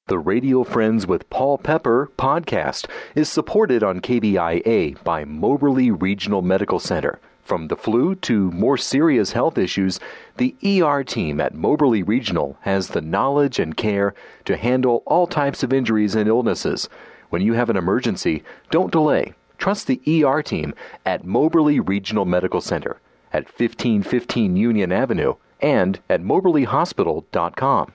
The Radio Friends with Paul Pepper podcast is supported on KBIA by Moberly Regional Medical Center. From the flu to more serious health issues, the ER team at Moberly Regional has the knowledge and care to handle all types of injuries and illnesses. When you have an emergency, don't delay. Trust the ER team at Moberly Regional Medical Center at 1515 Union Avenue and at moberlyhospital.com.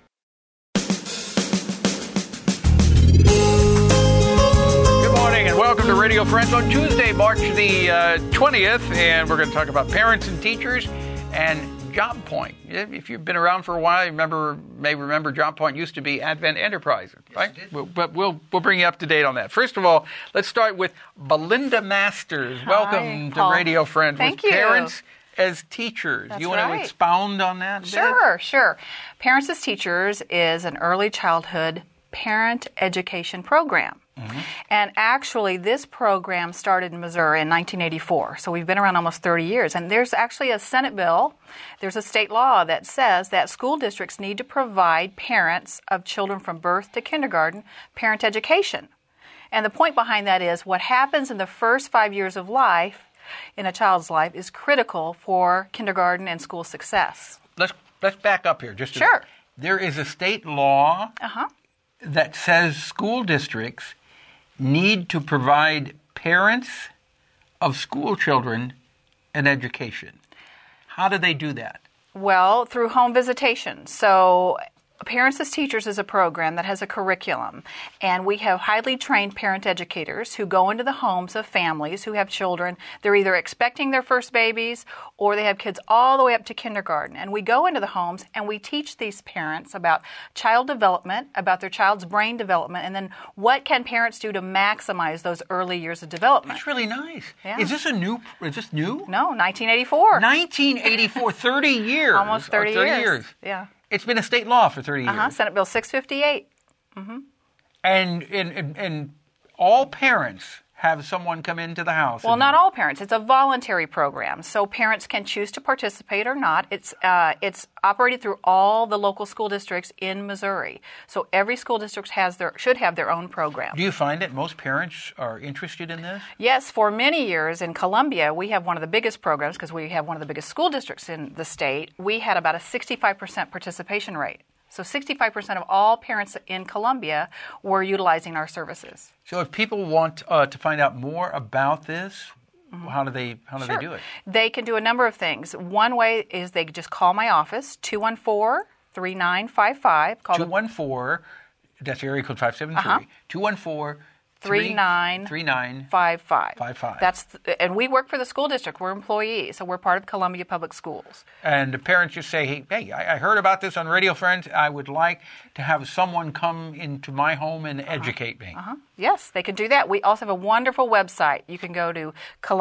And welcome to Radio Friends on Tuesday, March the 20th, and we're going to talk about parents and teachers and Job Point. If you've been around for a while, you may remember Job Point used to be Advent Enterprises, right? Yes, but we'll bring you up to date on that. First of all, let's start with Belinda Masters. Hi, welcome Paul. to Radio Friends. Thank with you. Parents as teachers. That's you want right. to expound on that a bit? Sure. Parents as Teachers is an early childhood parent education program. Mm-hmm. And actually, this program started in Missouri in 1984. So we've been around almost 30 years. And there's actually a Senate bill, there's a state law that says that school districts need to provide parents of children from birth to kindergarten parent education. And the point behind that is what happens in the first 5 years of life in a child's life is critical for kindergarten and school success. Let's back up here just a Sure. bit. There is a state law that says school districts need to provide parents of school children an education. How do they do that? Well, through home visitation. So Parents as Teachers is a program that has a curriculum, and we have highly trained parent educators who go into the homes of families who have children. They're either expecting their first babies or they have kids all the way up to kindergarten. And we go into the homes and we teach these parents about child development, about their child's brain development, and then what can parents do to maximize those early years of development. That's really nice. Yeah. Is this new? No, 1984. 1984, 30 years. Almost 30 years. Yeah. It's been a state law for 30 years. Senate Bill 658. And all parents have someone come into the house. Well, not all parents. It's a voluntary program, so parents can choose to participate or not. It's operated through all the local school districts in Missouri. So every school district should have their own program. Do you find that most parents are interested in this? Yes, for many years in Columbia, we have one of the biggest programs because we have one of the biggest school districts in the state. We had about a 65% participation rate. So 65% of all parents in Columbia were utilizing our services. So if people want to find out more about this, how do they do it? They can do a number of things. One way is they just call my office, 214-3955. 214, that's area code 573. 214 3955. And we work for the school district. We're employees, so we're part of Columbia Public Schools. And the parents just say, hey, I heard about this on Radio Friends. I would like to have someone come into my home and educate me. Yes, they can do that. We also have a wonderful website. You can go to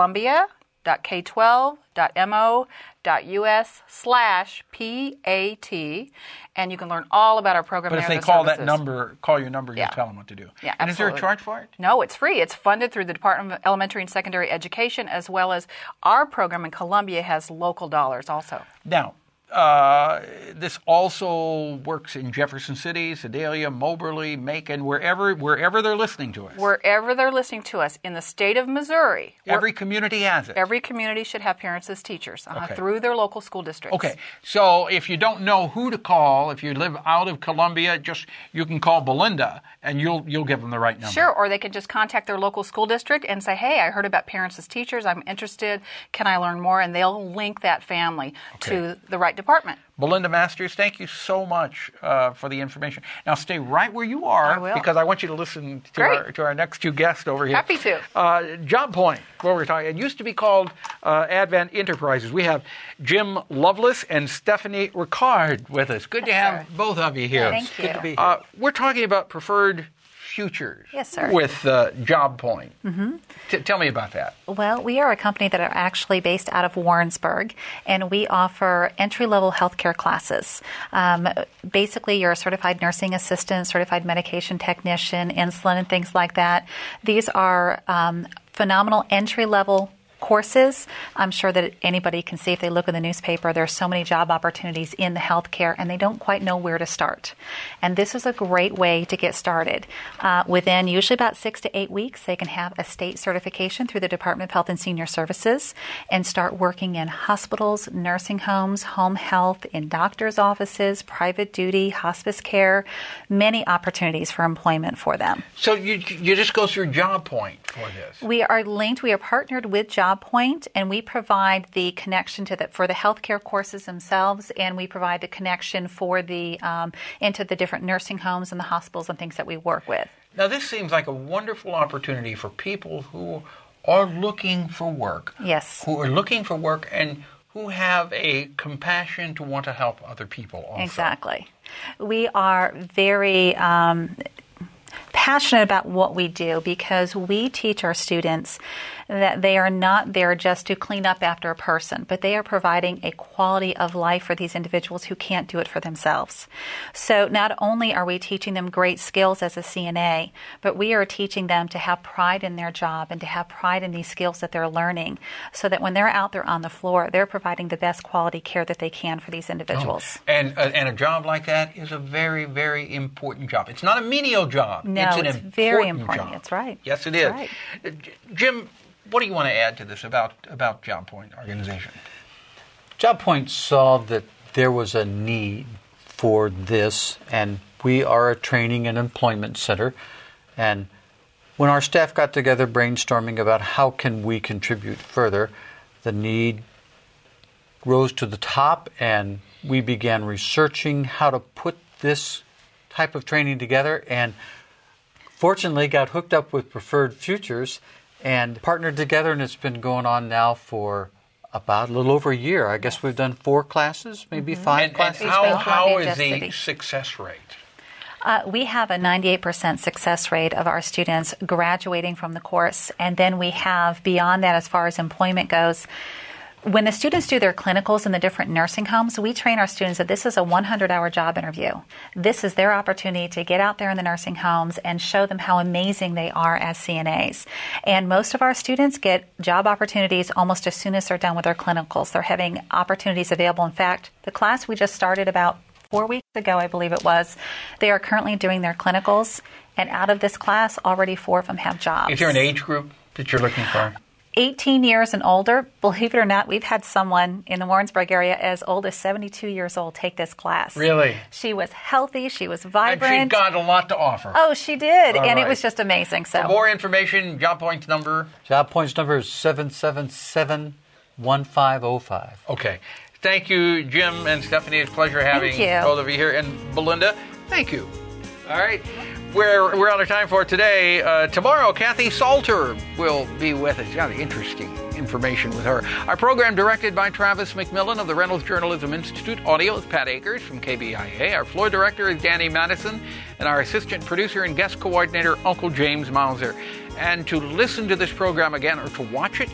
columbia.k12.mo.us/PAT, and you can learn all about our program. But if they call your number, you tell them what to do. Yeah, and absolutely. Is there a charge for it? No, it's free. It's funded through the Department of Elementary and Secondary Education, as well as our program in Columbia has local dollars also. Now, this also works in Jefferson City, Sedalia, Moberly, Macon, wherever they're listening to us. Wherever they're listening to us in the state of Missouri. Every community has it. Every community should have parents as teachers through their local school districts. Okay, so if you don't know who to call, if you live out of Columbia, you can call Belinda, and you'll give them the right number. Sure, or they can just contact their local school district and say, hey, I heard about parents as teachers. I'm interested. Can I learn more? And they'll link that family to the right department. Belinda Masters, thank you so much for the information. Now stay right where you are, I will. because I want you to listen to our next two guests over here. Happy to. Job Point, what we're talking. It used to be called Advent Enterprises. We have Jim Lovelace and Stephanie Ricard with us. Good to have both of you here. Thank you. Good to be here. We're talking about preferred futures. Yes, sir. With Job Point. Mm-hmm. Tell me about that. Well, we are a company that are actually based out of Warrensburg, and we offer entry-level healthcare classes. Basically, you're a certified nursing assistant, certified medication technician, insulin, and things like that. These are phenomenal entry-level courses. I'm sure that anybody can see if they look in the newspaper, there are so many job opportunities in the healthcare, and they don't quite know where to start. And this is a great way to get started. Within usually about 6 to 8 weeks, they can have a state certification through the Department of Health and Senior Services and start working in hospitals, nursing homes, home health, in doctors' offices, private duty, hospice care, many opportunities for employment for them. So you just go through JobPoint for this? We are linked. We are partnered with JobPoint, and we provide the connection for the healthcare courses themselves, and we provide the connection for the into the different nursing homes and the hospitals and things that we work with. Now, this seems like a wonderful opportunity for people who are looking for work. Yes. Who are looking for work and who have a compassion to want to help other people also. Exactly. We are very passionate about what we do because we teach our students that they are not there just to clean up after a person, but they are providing a quality of life for these individuals who can't do it for themselves. So not only are we teaching them great skills as a CNA, but we are teaching them to have pride in their job and to have pride in these skills that they're learning so that when they're out there on the floor, they're providing the best quality care that they can for these individuals. Oh. And a job like that is a very, very important job. It's not a menial job. No, it's very important. Job. That's right. Yes, it is. Right. Jim, what do you want to add to this about JobPoint organization? JobPoint saw that there was a need for this, and we are a training and employment center. And when our staff got together brainstorming about how can we contribute further, the need rose to the top, and we began researching how to put this type of training together, and fortunately got hooked up with Preferred Futures and partnered together, and it's been going on now for about a little over a year. I guess we've done 4 classes, maybe 5 classes. And how is the success rate? We have a 98% success rate of our students graduating from the course, and then we have beyond that as far as employment goes. When the students do their clinicals in the different nursing homes, we train our students that this is a 100-hour job interview. This is their opportunity to get out there in the nursing homes and show them how amazing they are as CNAs. And most of our students get job opportunities almost as soon as they're done with their clinicals. They're having opportunities available. In fact, the class we just started about 4 weeks ago, I believe it was, they are currently doing their clinicals, and out of this class, already 4 of them have jobs. Is there an age group that you're looking for? 18 years and older. Believe it or not, we've had someone in the Warrensburg area as old as 72 years old take this class. Really? She was healthy. She was vibrant. And she got a lot to offer. Oh, she did. All and right. It was just amazing. So, for more information, JobPoint's number? JobPoint's number is 777-1505. Okay. Thank you, Jim and Stephanie. It's a pleasure having both of you here. And Belinda, thank you. All right. We're out of time for today. Tomorrow, Kathy Salter will be with us. Got interesting information with her. Our program directed by Travis McMillan of the Reynolds Journalism Institute. Audio is Pat Akers from KBIA. Our floor director is Danny Madison. And our assistant producer and guest coordinator, Uncle James Mauser. And to listen to this program again or to watch it,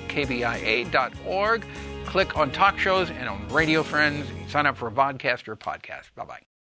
kbia.org. Click on Talk Shows and on Radio Friends. Sign up for a vodcast or a podcast. Bye-bye.